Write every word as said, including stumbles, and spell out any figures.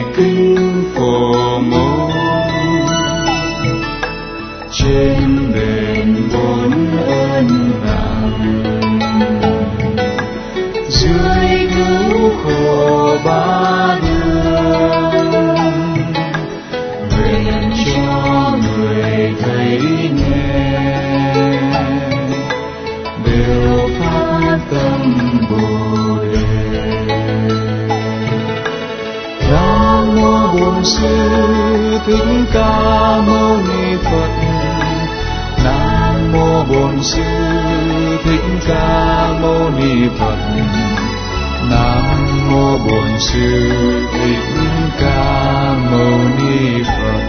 kinh phổ môn. Trên bền bốn ơn nặng, dưới cứu khổ ba đường, nguyện cho người thấy nghe đều phát tâm Bồ Đề. Nam mô Bổn Sư Thích Ca Mâu Ni Phật. Nam mô Bổn Sư Thích Ca Mâu Ni Phật. Nam mô Bổn Sư Thích Ca Mâu Ni Phật.